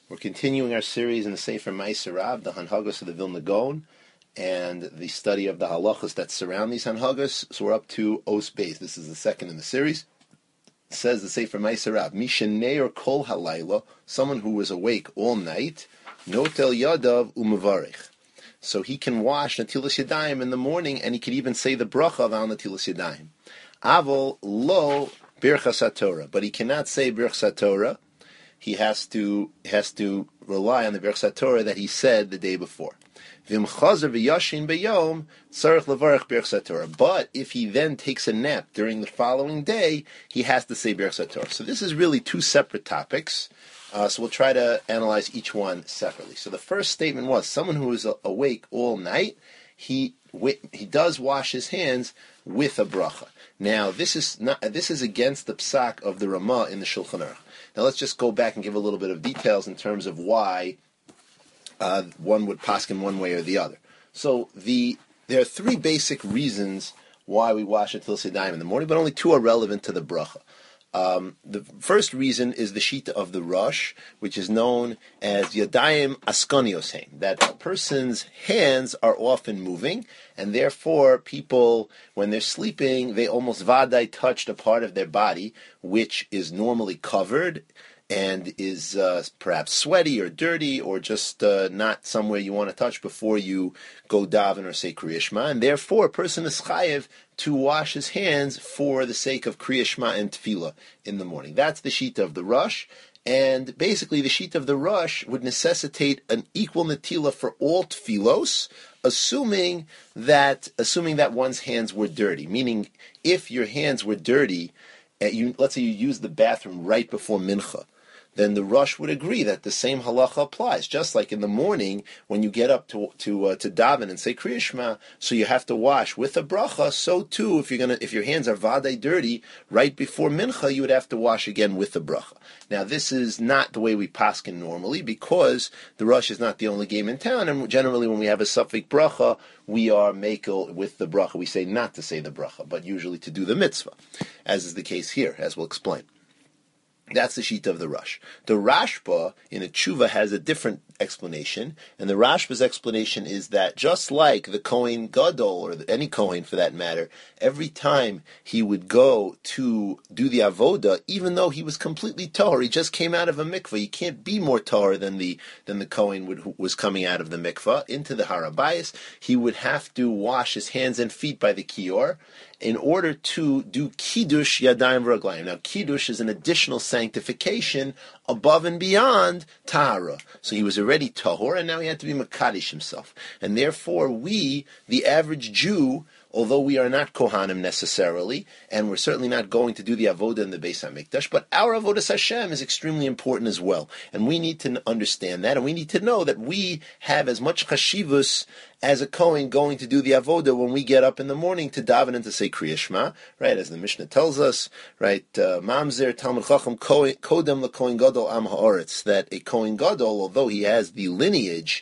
We're continuing our series in the Sefer Ma'aser Rav, the Hanhagos of the Vilna Gaon, and the study of the halachas that surround these Hanhagos. So we're up to Os Beis. This is the second in the series. It says the Sefer Ma'aser Rav, Mishaneir kol halayla, someone who was awake all night, notel yadav u'mevarich. So he can wash Natilas Yadayim in the morning, and he can even say the bracha of Al Natilas Yadayim. Avol lo birchas haTorah, but he cannot say birchas haTorah. He has to rely on the birchas haTorah that he said the day before. V'im chazer v'yashin b'yom tzarich levarich birchas haTorah. But if he then takes a nap during the following day, he has to say birchas haTorah. So this is really two separate topics. So we'll try to analyze each one separately. So the first statement was someone who is awake all night, he does wash his hands with a bracha. Now this is against the psak of the Ramah in the Shulchan Aruch. Now let's just go back and give a little bit of details in terms of why one would paskin one way or the other. So there are three basic reasons why we wash Natilas Yadayim in the morning, but only two are relevant to the bracha. The first reason is the shita of the Rosh, which is known as Yadayim Askonios, that a person's hands are often moving, and therefore people, when they're sleeping, they almost vaday touched a part of their body which is normally covered and is perhaps sweaty or dirty or just not somewhere you want to touch before you go daven or say Kriya Shema, and therefore a person is chayev to wash his hands for the sake of Kriya Shema and Tefillah in the morning. That's the shita of the Rosh, and basically the shita of the Rosh would necessitate an equal netila for all Tefillos, assuming that one's hands were dirty. Meaning, if your hands were dirty, let's say you used the bathroom right before Mincha, then the Rosh would agree that the same halacha applies. Just like in the morning when you get up to daven and say Kriya Shema, so you have to wash with a bracha. So too, if your hands are vaday dirty right before mincha, you would have to wash again with the bracha. Now this is not the way we paskin normally, because the Rosh is not the only game in town, and generally when we have a suffix bracha, we are makel with the bracha. We say not to say the bracha, but usually to do the mitzvah, as is the case here, as we'll explain. That's the shita of the Rosh. The Rashba in a tshuva has a different explanation, and the Rashba's explanation is that just like the Kohen Gadol, or any Kohen for that matter, every time he would go to do the avoda, even though he was completely tahor, he just came out of a mikvah. You can't be more tahor than the Kohen who was coming out of the mikvah into the harabayis. He would have to wash his hands and feet by the kior in order to do kiddush yadayim v'raglayim. Now, kiddush is an additional sanctification above and beyond tahara. So he was already tahor, and now he had to be makadosh himself. And therefore, we, the average Jew, although we are not Kohanim necessarily, and we're certainly not going to do the avodah in the Beis HaMikdash, but our avodas Hashem is extremely important as well. And we need to understand that, and we need to know that we have as much chashivus as a Kohen going to do the avodah when we get up in the morning to daven and to say Kriya Shema, right? As the Mishnah tells us, right? Mamzer Talmud Chacham Kodem LeKohen Gadol Am Haaretz, that a Kohen Gadol, although he has the lineage,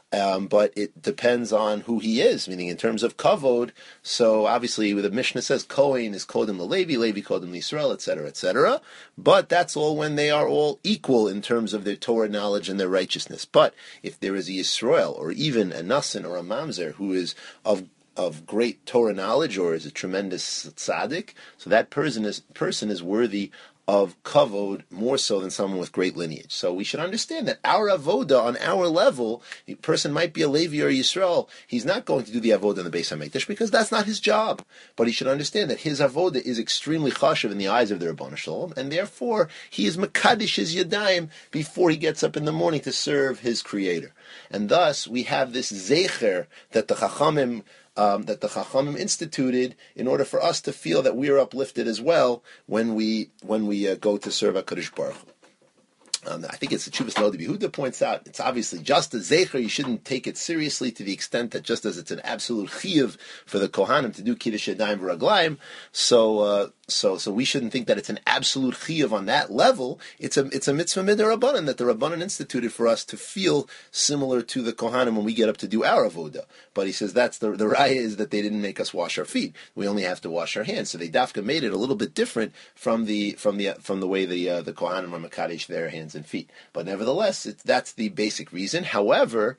but it depends on who he is, meaning in terms of kavod. So obviously, the Mishnah says Kohen is Kodem LeLevi, Levi Kodem LeYisrael, etc., etc. But that's all when they are all equal in terms of their Torah knowledge and their righteousness. But if there is a Yisrael, or even a Nasan or a Mamzer who is of great Torah knowledge or is a tremendous tzaddik, so that person is worthy of kavod more so than someone with great lineage. So we should understand that our avoda on our level, a person might be a Levi or a Yisrael, he's not going to do the avoda in the Beis HaMikdash because that's not his job. But he should understand that his avoda is extremely chashuv in the eyes of the Rebbeinu Shalom, and therefore he is makadosh his yadayim before he gets up in the morning to serve his Creator. And thus we have this zecher that the Chachamim instituted in order for us to feel that we are uplifted as well when we go to serve HaKadosh Baruch Hu. I think it's the Chuvas Nodi Yehuda points out, it's obviously just a zecher. You shouldn't take it seriously to the extent that just as it's an absolute chiyuv for the Kohanim to do Kiddush Yadayim V'Raglayim, so So we shouldn't think that it's an absolute chiyuv on that level. It's a mitzvah midrabanan that the Rabbanan instituted for us to feel similar to the Kohanim when we get up to do our avoda. But he says that's the raya is that they didn't make us wash our feet. We only have to wash our hands. So they dafka made it a little bit different from the way the Kohanim are makadesh their hands and feet. But nevertheless, that's the basic reason. However.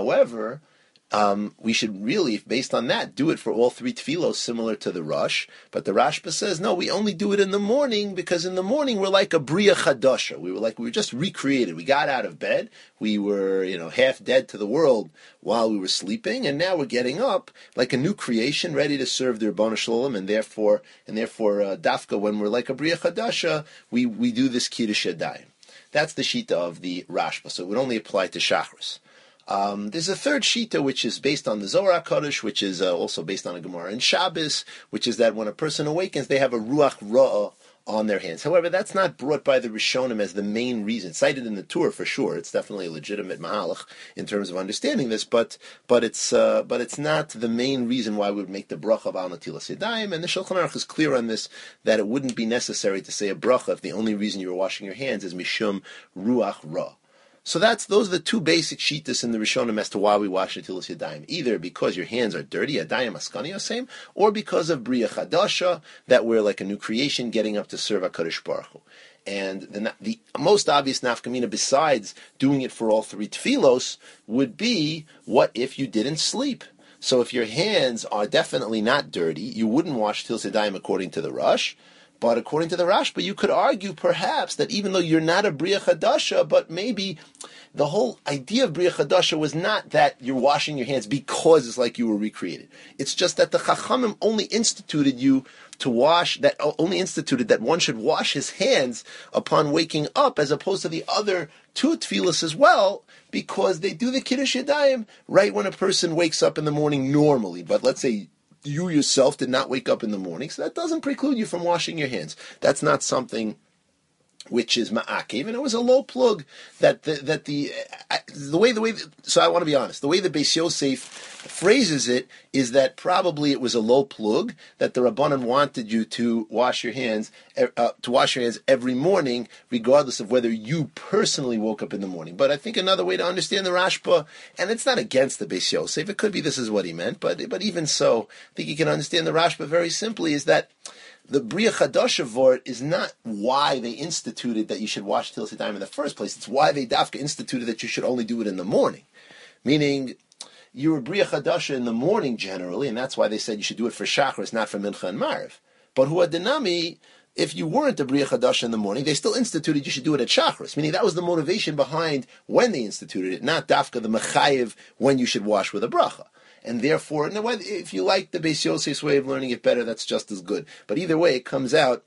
We should really, based on that, do it for all three tefillos, similar to the Rosh. But the Rashba says, no, we only do it in the morning, because in the morning we're like a Bria Chadasha. We were just recreated. We got out of bed. We were, half dead to the world while we were sleeping, and now we're getting up like a new creation, ready to serve the Ribono Shel Olam, and therefore, Dafka, when we're like a Bria Chadasha, we do this Kiddush Yadayim. That's the Shita of the Rashba, so it would only apply to Shachris. There's a third shita which is based on the Zohar HaKadosh, which is also based on a Gemara in Shabbos, which is that when a person awakens, they have a Ruach Ra'ah on their hands. However, that's not brought by the Rishonim as the main reason. Cited in the Torah for sure. It's definitely a legitimate mahalach in terms of understanding this, but it's not the main reason why we would make the bracha of Al Natilas Yadayim. And the Shulchan Aruch is clear on this, that it wouldn't be necessary to say a bracha if the only reason you were washing your hands is Mishum Ruach Ra'ah. So those are the two basic shitas in the Rishonim as to why we wash Natilas Yadayim. Either because your hands are dirty, Yadayim Askani Yosem, or because of Bria Chadasha, that we're like a new creation getting up to serve HaKadosh Baruch Hu. And the most obvious nafkamina, besides doing it for all three tefillos, would be, what if you didn't sleep? So if your hands are definitely not dirty, you wouldn't wash Natilas Yadayim according to the Rosh. But according to the Rashba, you could argue perhaps that even though you're not a Bria Chadasha, but maybe the whole idea of Bria Chadasha was not that you're washing your hands because it's like you were recreated. It's just that the Chachamim only instituted that one should wash his hands upon waking up, as opposed to the other two tefillas as well, because they do the Kiddush Yadayim right when a person wakes up in the morning normally. But let's say you yourself did not wake up in the morning, so that doesn't preclude you from washing your hands. That's not something which is ma'akev, and it was a low plug so I want to be honest, the way the Beis Yosef phrases it is that probably it was a low plug, that the Rabbanan wanted you to wash your hands every morning, regardless of whether you personally woke up in the morning. But I think another way to understand the Rashba, and it's not against the Beis Yosef, it could be this is what he meant, but even so, I think you can understand the Rashba very simply, is that the Bria Chadasha Vort is not why they instituted that you should wash Natilas Yadayim in the first place. It's why they dafka instituted that you should only do it in the morning. Meaning, you're a Bria Chadasha in the morning generally, and that's why they said you should do it for Shachris, not for Mincha and Mariv. But Huadinami, if you weren't a Bria Chadasha in the morning, they still instituted you should do it at Shachris. Meaning that was the motivation behind when they instituted it, not dafka the Mechayev when you should wash with a bracha. And therefore, if you like the Beis Yosef's way of learning it better, that's just as good. But either way, it comes out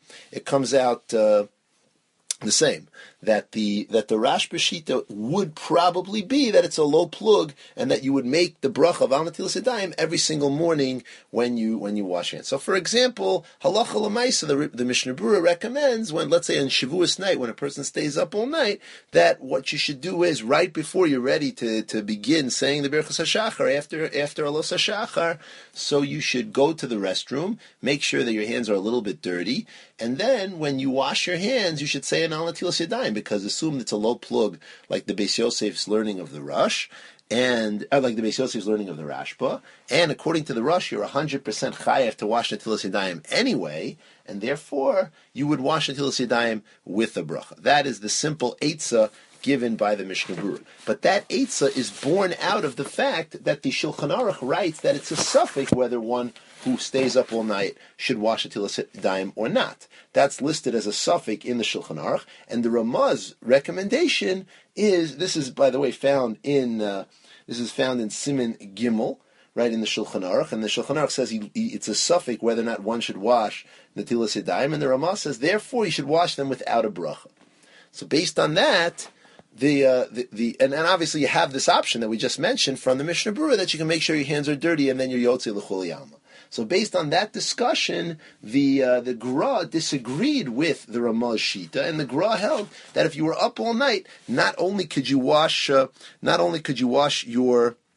the same. That the Rashba Shita would probably be that it's a low plug, and that you would make the bracha of Al Natilas Yadayim every single morning when you wash your hands. So, for example, halacha l'maisa, the Mishnah Berurah recommends, when, let's say on Shavuos night, when a person stays up all night, that what you should do is right before you're ready to begin saying the Birchas HaShachar after Alos HaShachar, so you should go to the restroom, make sure that your hands are a little bit dirty, and then when you wash your hands, you should say an Al Natilas Yadayim, because assume it's a low plug, like the Beis Yosef's learning of the Rosh, and like the Beis Yosef's learning of the Rashba, and according to the Rosh, you're 100% chayav to wash Natilas Yadayim anyway, and therefore you would wash Natilas Yadayim with a bracha. That is the simple eitzah given by the Mishnah Berurah. But that eitzah is born out of the fact that the Shulchan Aruch writes that it's a suffix whether one who stays up all night should wash Natilas Yadayim or not. That's listed as a suffix in the Shulchan Aruch, and the Ramah's recommendation is, this is, by the way, found in Siman Gimel, right, in the Shulchan Aruch, and the Shulchan Aruch says it's a suffix whether or not one should wash Natilas Yadayim, and the Ramah says, therefore, you should wash them without a bracha. So based on that, and obviously you have this option that we just mentioned from the Mishnah Berurah, that you can make sure your hands are dirty, and then you're Yotzei L'chul Yama. So based on that discussion, the Gra disagreed with the Ramah's Shita, and the Gra held that if you were up all night, not only could you wash your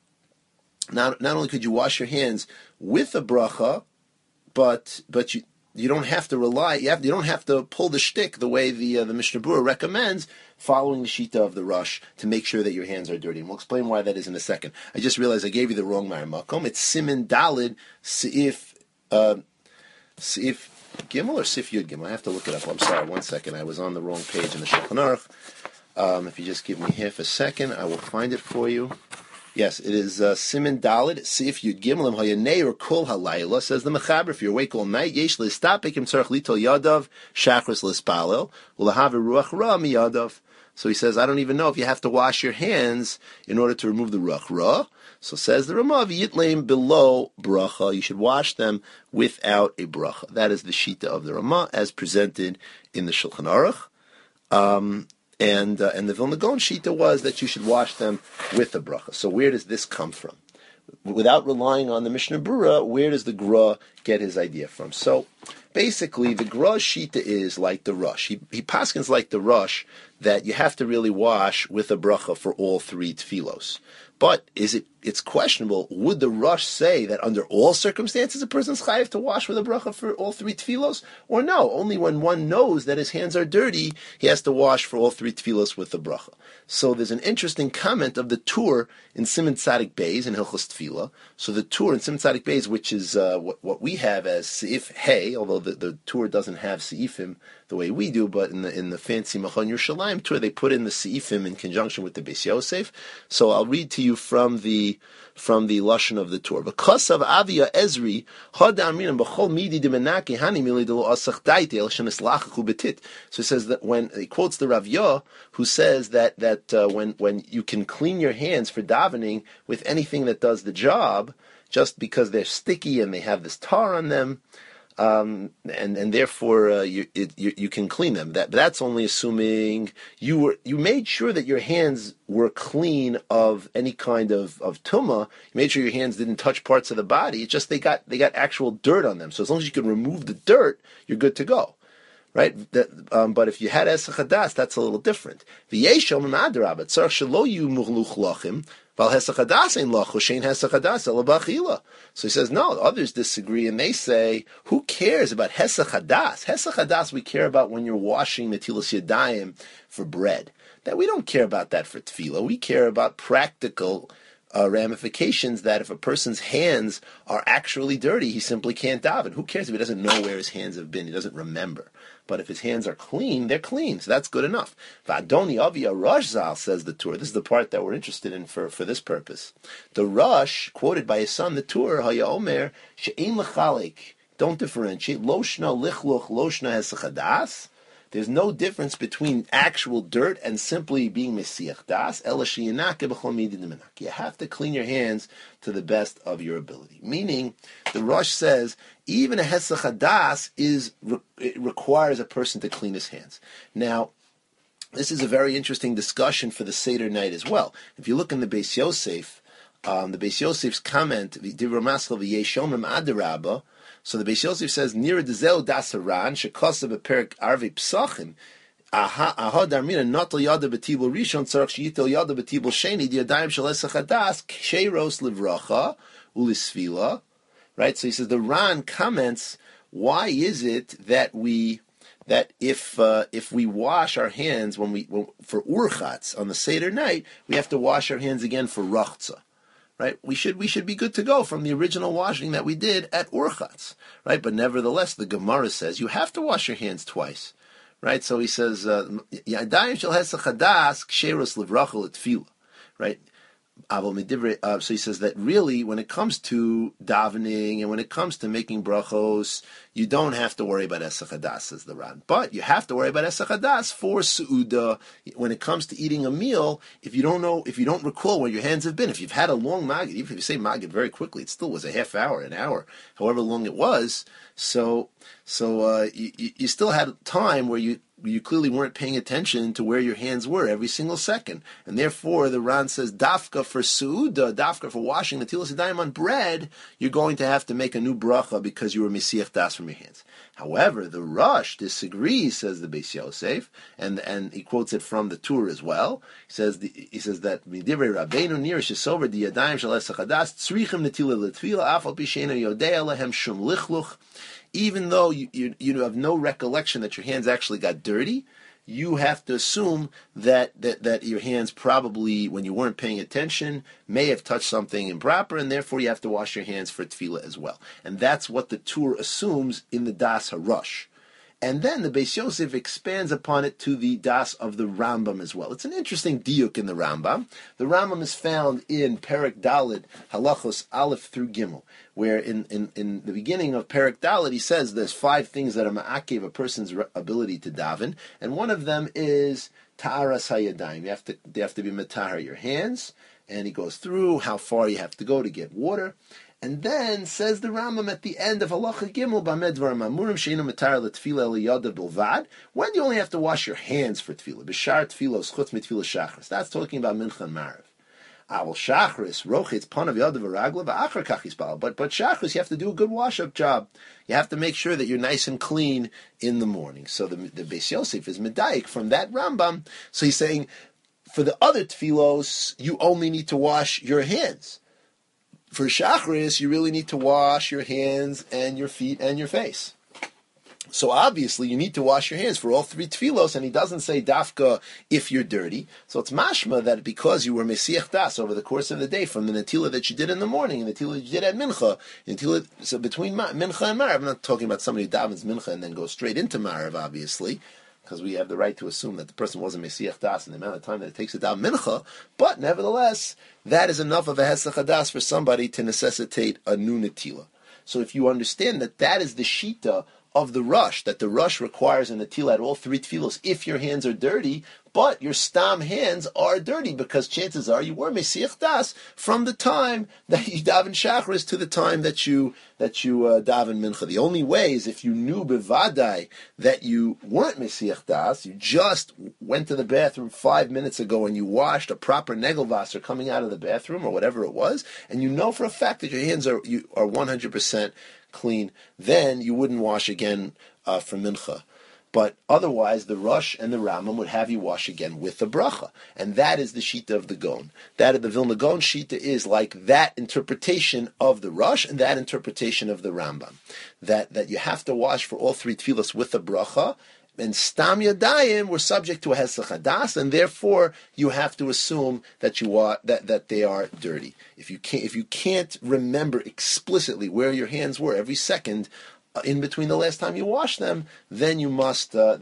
hands with a bracha, but you don't have to rely. You don't have to pull the shtick the way the Mishnah Berurah recommends, following the shita of the Rush to make sure that your hands are dirty. And we'll explain why that is in a second. I just realized I gave you the wrong Ma'ar Makom. It's Siman Dalid Seif Gimel or Sif Yud Gimel. I have to look it up. I'm sorry. 1 second. I was on the wrong page in the Shulchan Aruch. If you just give me half a second, I will find it for you. Yes, it is Siman Dalid, Sif Yud Gimel, Hayanei or Kol Halayla, says the Mechaber, if you're awake all night, Yesh Listapikim Tzarech Litol Yadav, Shachris Lispalel, Ulahav Ruach Ra Miyadav. So he says, I don't even know if you have to wash your hands in order to remove the Ruach Ra. So says the Ramav, Yitleim below bracha, you should wash them without a bracha. That is the Shita of the Ramah as presented in the Shulchan Aruch. And the Vilna Gaon Shita was that you should wash them with the bracha. So where does this come from? Without relying on the Mishnah Berurah, where does the Gra get his idea from? So basically, the Gra Shita is like the Rush. He paskins like the Rush that you have to really wash with a bracha for all three tefillos. But it's questionable, would the Rush say that under all circumstances a person's chayiv to wash with a bracha for all three tefillos? Or no, only when one knows that his hands are dirty, he has to wash for all three tefillos with the bracha. So there's an interesting comment of the Tur in Siman Tzadik Beis in Hilchos Tefillah. So the Tur in Siman Tzadik Beis, which is what we have as Seif Hey, although the Tur doesn't have Seifim the way we do, but in the fancy Machon Yerushalayim Tur, they put in the Seifim in conjunction with the Beis Yosef. So I'll read to you from the lashon of the Tur. Because of Avia Ezri, so he says that when he quotes the Rav Yah, who says that when you can clean your hands for davening with anything that does the job, just because they're sticky and they have this tar on them, and therefore you can clean them. That's only assuming you made sure that your hands were clean of any kind of tumah. You made sure your hands didn't touch parts of the body. It's just they got actual dirt on them. So as long as you can remove the dirt, you're good to go. Right, but if you had Esach Hadas, that's a little different. V'yeshom ma'adrab tzarich shelo yu mughluch lachim val Hesach Hadas ein lachu shein Hesach Hadas ela b'achila. So he says no. Others disagree and they say, who cares about Hesach Hadas? Hesach Hadas we care about when you're washing Netilas Yadayim for bread. That we don't care about that for tefillah. We care about practical ramifications that if a person's hands are actually dirty, he simply can't daven. Who cares if he doesn't know where his hands have been? He doesn't remember. But if his hands are clean, they're clean. So that's good enough. V'adoni Avia Rush Zal, says the Tur. This is the part that we're interested in for this purpose. The Rush, quoted by his son, the Tur, Haya Omer, She'ein l'chalik, don't differentiate, Loshna lichluch, Loshna hesach hadas. There's no difference between actual dirt and simply being mesiach das. You have to clean your hands to the best of your ability. Meaning, the Rosh says, even a hesach hadas it requires a person to clean his hands. Now, this is a very interesting discussion for the Seder night as well. If you look in the Beis Yosef, the Beis Yosef's comment, Divrei Maschil v'yeshomim adarabba. So the Beis Yosef says, Nira dezel dasaran shekosav beperik arvi psachim aha darmina notel yada betibul rishon tzarich sheyitel yada betibul sheni diadayim shel esach hadas ksheiros livracha ulisfila. Right. So he says the Ran comments, why is it that if we wash our hands for urchatz on the Seder night, we have to wash our hands again for rachza. Right, we should be good to go from the original washing that we did at Urchatz, right? But nevertheless, the Gemara says you have to wash your hands twice, right? So he says, "Yadayim shel hesach hadas ksheros livrachel etfila," right? So he says that really, when it comes to davening and when it comes to making brachos, you don't have to worry about Esach Hadas, says the Ran. But you have to worry about Esach Hadas for Su'uda. When it comes to eating a meal, if you don't recall where your hands have been, if you've had a long Magid, even if you say Magid very quickly, it still was a half hour, an hour, however long it was. So you still had time where you clearly weren't paying attention to where your hands were every single second. And therefore, the Ran says, dafka for su'uda, dafka for washing the tilas yadayim on bread, you're going to have to make a new bracha because you were mesiach das from your hands. However, the Rush disagrees, says the Beis Yosef, and he quotes it from the Tur as well. He says that midivrei Rabbeinu nir shesover di yadayim shel esach hadas tzrichim netila letfila afal pi she'eino yodea lehem shum lichluch. even though you have no recollection that your hands actually got dirty, you have to assume that your hands probably, when you weren't paying attention, may have touched something improper, and therefore you have to wash your hands for tefillah as well. And that's what the Tur assumes in the Das HaRush. And then the Beis Yosef expands upon it to the Das of the Rambam as well. It's an interesting diuk in the Rambam. The Rambam is found in Perek Daled, Halachos Aleph through Gimel, where in the beginning of Perek Daled he says there's 5 things that are ma'akev a person's ability to daven, and one of them is ta'aras hayadayim. You have to be matahar your hands, and he goes through how far you have to go to get water. And then says the Rambam at the end of Halacha Gimel, B'amed Dvarim Amurim Sheinu Matar LeTefila Eliyada Bilvad. When do you only have to wash your hands for tefillah? B'shar tefillos chutz mitefillah shachris. That's talking about Mincha and Marav. Avol shachris rochitz panav yadav v'ragla v'achar kach yispal. But shachris, you have to do a good wash-up job. You have to make sure that you're nice and clean in the morning. So the Beis Yosef is medayik from that Rambam. So he's saying, for the other tefillos, you only need to wash your hands. For Shachris, you really need to wash your hands and your feet and your face. So obviously, you need to wash your hands for all 3 tefillos, and he doesn't say dafka if you're dirty. So it's mashma that because you were mesiach das over the course of the day, from the netila that you did in the morning and the netila that you did at mincha, so between mincha and marav, I'm not talking about somebody who davens mincha and then goes straight into marav, obviously, because we have the right to assume that the person wasn't Mesiach Das in the amount of time that it takes to daven mincha, but nevertheless, that is enough of a Hesach HaDas for somebody to necessitate a new netila. So if you understand that is the shita of the rush, that the rush requires a netila at all 3 tefillos if your hands are dirty, but your stam hands are dirty, because chances are you were Mesiach Das from the time that you daven Shachris to the time that you daven Mincha. The only way is if you knew bevadai that you weren't Mesiach Das, you just went to the bathroom 5 minutes ago and you washed a proper negelvasser coming out of the bathroom or whatever it was, and you know for a fact that your hands are 100% clean, then you wouldn't wash again for Mincha. But otherwise, the Rush and the Rambam would have you wash again with the bracha. And that is the Shita of the Gon. That of the Vilna Gaon Shita is like that interpretation of the Rush and that interpretation of the Rambam. That you have to wash for all 3 tefillos with the bracha. And Stam Yadayim were subject to a Hesach HaDas, and therefore you have to assume that that they are dirty. If you can't remember explicitly where your hands were every second in between the last time you wash them, then you must make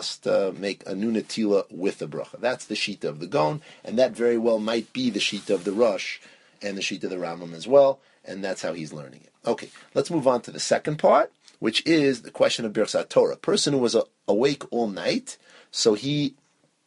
a new netila with the bracha. That's the shita of the Gon, and that very well might be the shita of the Rush and the shita of the Rambam as well, and that's how he's learning it. Okay, let's move on to the second part, which is the question of Birchas Torah. A person who was awake all night, so he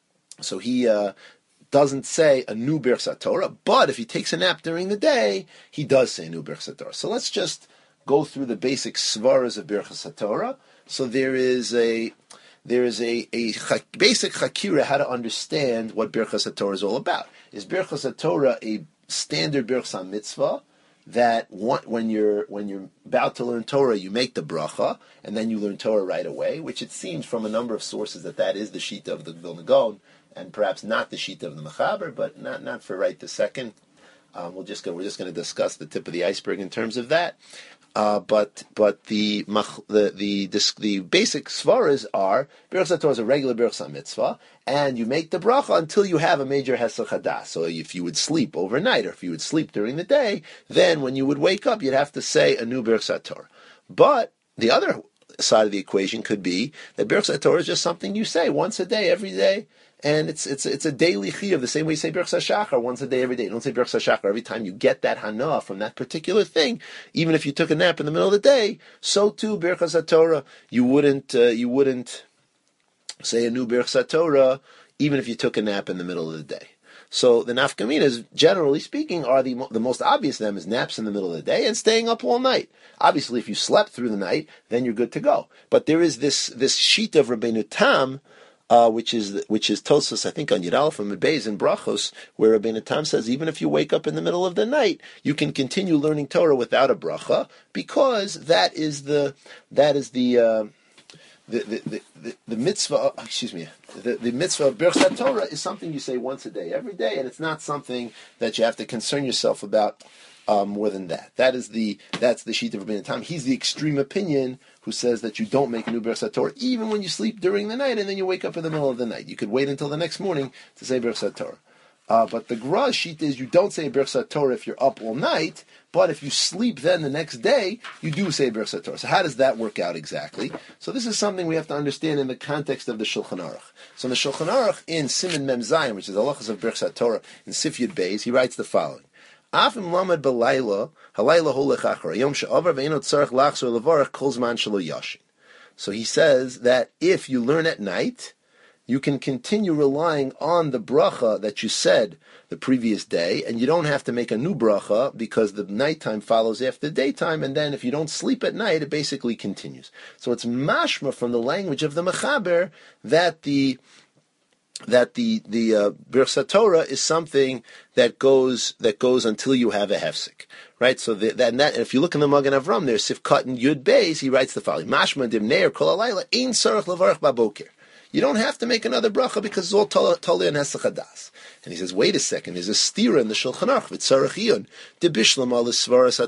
doesn't say a new Birchas Torah, but if he takes a nap during the day, he does say a new Birchas Torah. So let's just go through the basic svaras of Birchas Torah. So there is a basic chakira how to understand what Birchas Torah is all about. Is Birchas Torah a standard Birchas Mitzvah that when you're about to learn Torah, you make the bracha and then you learn Torah right away? Which it seems from a number of sources that is the shita of the Vilna Gaon, and perhaps not the shita of the Mechaber, but not for right this second. We're just going to discuss the tip of the iceberg in terms of that. But the basic svaras are Birchas Torah is a regular Birchas Mitzvah, and you make the bracha until you have a major Hesach HaDas. So if you would sleep overnight, or if you would sleep during the day, then when you would wake up, you'd have to say a new Birchas Torah. But the other side of the equation could be that Birchas Torah is just something you say once a day, every day. And it's a daily chiyuv, the same way you say Birchas Shachar once a day, every day. You don't say Birchas Shachar every time you get that hana from that particular thing. Even if you took a nap in the middle of the day, so too Birchas Torah, you wouldn't say a new Birchas Torah even if you took a nap in the middle of the day. So the nafkaminas, generally speaking, are the most obvious of them is naps in the middle of the day and staying up all night. Obviously, if you slept through the night, then you're good to go. But there is this sheet of Rabbeinu Tam, which is Tosfos, I think, on Yud Aleph from Beis in Brachos, where Rabbeinu Tam says even if you wake up in the middle of the night, you can continue learning Torah without a bracha, because that is the the mitzvah, the mitzvah of Birchas Torah is something you say once a day, every day, and it's not something that you have to concern yourself about more than that. That's the sheet of Rabbeinu Tam. He's the extreme opinion who says that you don't make a new Birchas Torah even when you sleep during the night and then you wake up in the middle of the night. You could wait until the next morning to say Birchas Torah. But the Gra sheet is you don't say Birchas Torah if you're up all night, but if you sleep then the next day, you do say Birchas Torah. So how does that work out exactly? So this is something we have to understand in the context of the Shulchan Aruch. So in the Shulchan Aruch, in Siman Mem Zayin, which is the halachas of Birchas Torah, in Sif Yud Beis, he writes the following. Afim lamed b'layla, halayla hu lechachar, yom she'avar ve'eno tzarech lachzor levarach kol zman shelo yashin. So he says that if you learn at night, you can continue relying on the bracha that you said the previous day, and you don't have to make a new bracha because the nighttime follows after the daytime, and then if you don't sleep at night, it basically continues. So it's mashma from the language of the Mechaber that the Birchas Torah is something that goes until you have a hefsek, right? So and if you look in the Magen Avram, there's Sifkat and Yud Beis, he writes the following: Mashma dimneir kol alayla ein sarach levarach baboker. You don't have to make another bracha because it's all totally on Hesach Hadas. And he says, wait a second, there's a stira in the Shulchan Aruch, v'tzarech iyun, de bishlam al svaras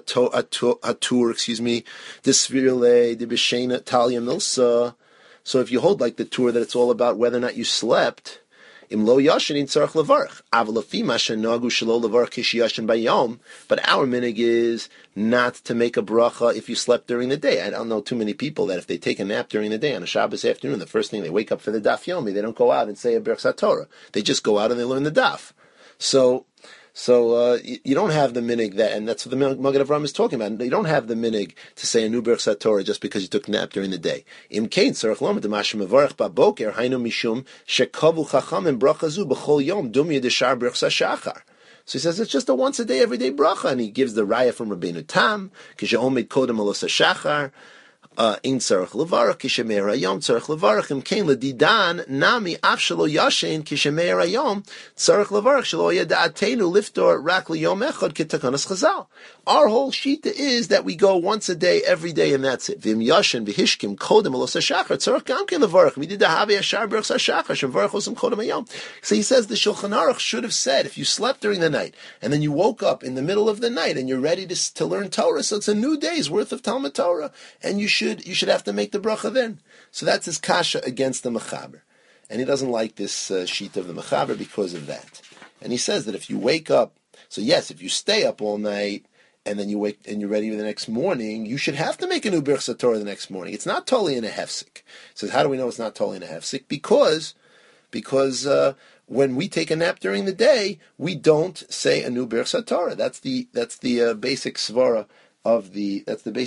atur, de svirle, de bishena talia milsa. So if you hold like the tour that it's all about whether or not you slept, im lo yashin in tzarech levarach. Avalafi mashen nagu shelo levarach kish yashin bayom. But our minig is not to make a bracha if you slept during the day. I don't know too many people that if they take a nap during the day on a Shabbos afternoon, the first thing they wake up for the daf yomi, they don't go out and say a Birchas Torah. They just go out and they learn the daf. So you don't have the minig that, and that's what the Magen Avram is talking about. You don't have the minig to say a new Birchas Torah just because you took a nap during the day. Im kain tzarech lomad demashim mevarach baboker hainu mishum shekavu chachamim bracha zu b'chol yom dum yedishar Birchas shachar. So he says it's just a once a day, everyday bracha, and he gives the raya from Rabbeinu Tam, kishe'omid kodem alos shachar. In tzarech levarach kishemeir hayom tzarech levarach im kain ledidan nami af shelo yashin kishemeir hayom tzarech levarach shelo yada'atenu liftor rak liyom echad ketakanas chazal. Our whole shita is that we go once a day, every day, and that's it. Vim yashin v'hishkim kodem alos hashachar tzarech gam kain levarach midida havi yashar berachas hashachar shevarach osam kodem hayom. So he says the Shulchan Aruch should have said if you slept during the night and then you woke up in the middle of the night and you're ready to learn Torah, so it's a new day's worth of Talmud Torah, and you should have to make the bracha then. So that's his kasha against the Mechaber. And he doesn't like this sheet of the Mechaber because of that. And he says that if you wake up, so yes, if you stay up all night and then you wake and you're ready the next morning, you should have to make a new Birchas Torah the next morning. It's not totally in a hefsek. He says, how do we know it's not totally in a hefsek? Because when we take a nap during the day, we don't say a new Birchas Torah. That's the basic svara of the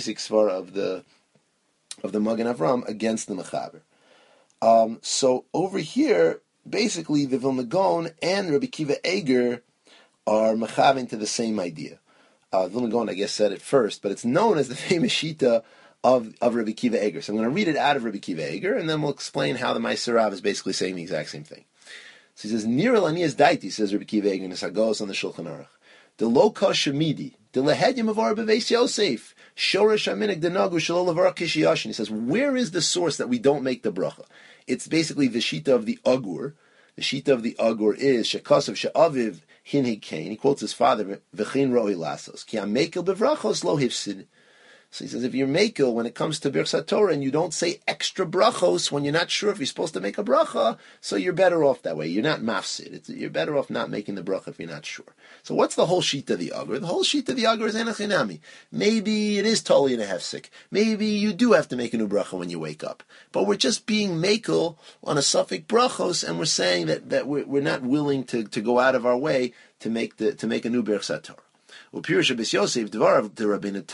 Magen Avram against the Mechaber. So over here, basically the Vilna Gaon and Rabbi Kiva Eger are mechaving to the same idea. Vilna Gaon, I guess, said it first, but it's known as the famous shita of Rabbi Kiva Eger. So I'm going to read it out of Rabbi Kiva Eger, and then we'll explain how the Ma'aser Rav is basically saying the exact same thing. So he says, Nir Elanias Daiti, says Rabbi Kiva Eger in his Hagos on the Shulchan Aruch. The lo kashemidi, the lehedim of our beveis Yosef, shoresh aminik denagu shelo levar kishiyashin. He says, where is the source that we don't make the bracha? It's basically the shita of the Agur. The shita of the Agur is shekasav she'aviv hinhig kain. He quotes his father, v'chin roi lasos ki amekel bevrachos lo hifsid. So he says, if you're mekel when it comes to Birchas Torah and you don't say extra brachos when you're not sure if you're supposed to make a bracha, so you're better off that way. You're not mafsid. You're better off not making the bracha if you're not sure. So what's the whole sheet of the Agur? The whole sheet of the Agur is enachinami. Maybe it is totally in a hefsek. Maybe you do have to make a new bracha when you wake up. But we're just being mekel on a suffix brachos, and we're saying that we're not willing to go out of our way to make a new Birchas Torah. Because Rabbeinu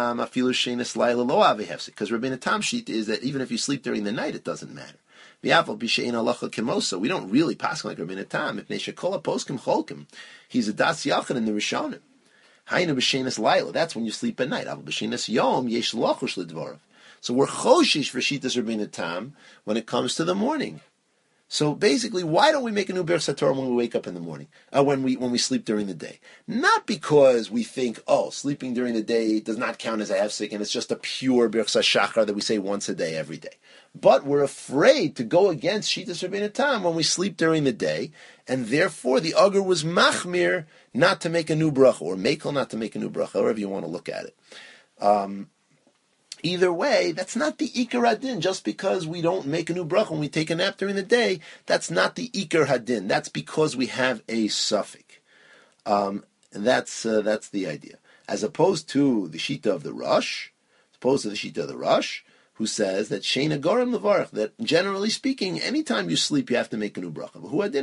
Tam sheet is that even if you sleep during the night, it doesn't matter. We don't really pass like Rabbeinu Tam. He's a das yachid in the Rishonim. That's when you sleep at night. So we're choshish for Shitas Rabbeinu Tam when it comes to the morning. So basically, why don't we make a new Birchas HaTorah when we wake up in the morning, when we sleep during the day? Not because we think, sleeping during the day does not count as a hefsek, and it's just a pure Birchas HaShachar that we say once a day, every day. But we're afraid to go against Shitas Rabbeinu Tam when we sleep during the day, and therefore the Agur was machmir not to make a new bracha, or mekel not to make a new bracha, however you want to look at it. Either way, that's not the Iker Hadin. Just because we don't make a new bracha when we take a nap during the day, that's not the Iker Hadin. That's because we have a suffix. That's the idea. As opposed to the Shita of the Rosh, who says that Sheina Gorem Levarach, that generally speaking, anytime you sleep, you have to make a new bracha.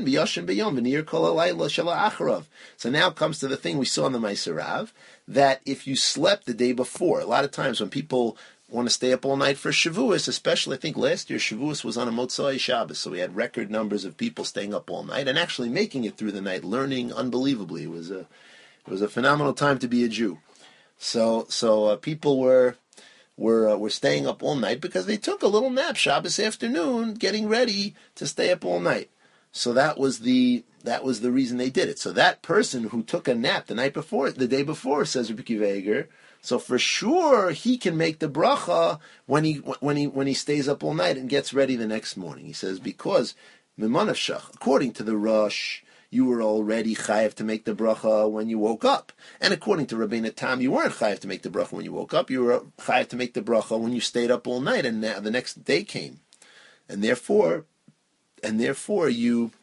So now comes to the thing we saw in the Ma'aser Rav, that if you slept the day before, a lot of times when people want to stay up all night for Shavuos, especially I think last year Shavuos was on a Motzai Shabbos, so we had record numbers of people staying up all night and actually making it through the night, learning unbelievably. It was a phenomenal time to be a Jew. So people were staying up all night because they took a little nap Shabbos afternoon, getting ready to stay up all night. So that was the reason they did it. So that person who took a nap the day before, says Rabbi Akiva Eiger, so for sure he can make the bracha when he stays up all night and gets ready the next morning. He says because Mimanavshach, according to the Rosh, you were already chayav to make the bracha when you woke up. And according to Rabbeinu Tam, you weren't chayav to make the bracha when you woke up. You were chayav to make the bracha when you stayed up all night and the next day came. And therefore you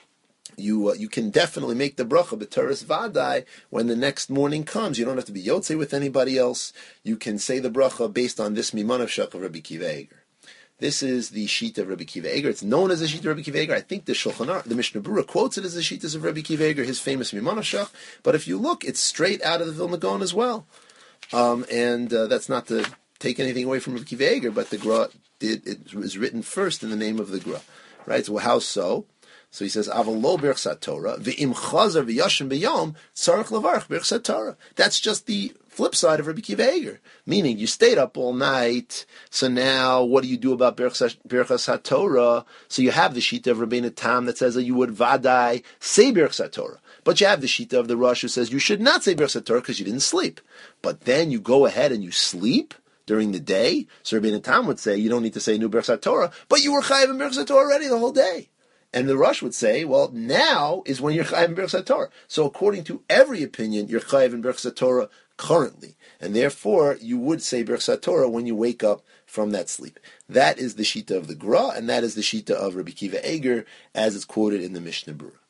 can definitely make the bracha b'teres vadai when the next morning comes. You don't have to be yotzei with anybody else. You can say the bracha based on this mimanavshach of Rabbi Akiva Eiger. This is the Shita of Rabbi Akiva Eiger. It's known as the Shita of Rabbi Akiva Eiger. I think the Shulchan Aruch, the Mishnah Berurah quotes it as the Shitas of Rabbi Akiva Eiger, his famous mimanavshach. But if you look, it's straight out of the Vilna Gaon as well. And that's not to take anything away from Rabbi Akiva Eiger, but the Gra it was written first in the name of the Gra. Right? So how so? So he says, "Aval lo Birchas HaTorah v'im chazer v'yashin b'yom tzarich levarach Birchas HaTorah." That's just the flip side of Rabbi Akiva Eiger, meaning you stayed up all night. So now, what do you do about Birchas HaTorah? So you have the Shita of Rabbeinu Tam that says that you would vadai say Birchas HaTorah, but you have the Shita of the Rosh who says you should not say Birchas HaTorah because you didn't sleep. But then you go ahead and you sleep during the day. So Rabbeinu Tam would say you don't need to say new Birchas HaTorah, but you were chayav in Birchas HaTorah already the whole day. And the Rosh would say, well, now is when you're chayav in Birchas HaTorah. So according to every opinion, you're chayav in Birchas HaTorah currently. And therefore, you would say Birchas HaTorah when you wake up from that sleep. That is the Shita of the Gra, and that is the Shita of Rabbi Akiva Eiger, as it's quoted in the Mishnah Berurah.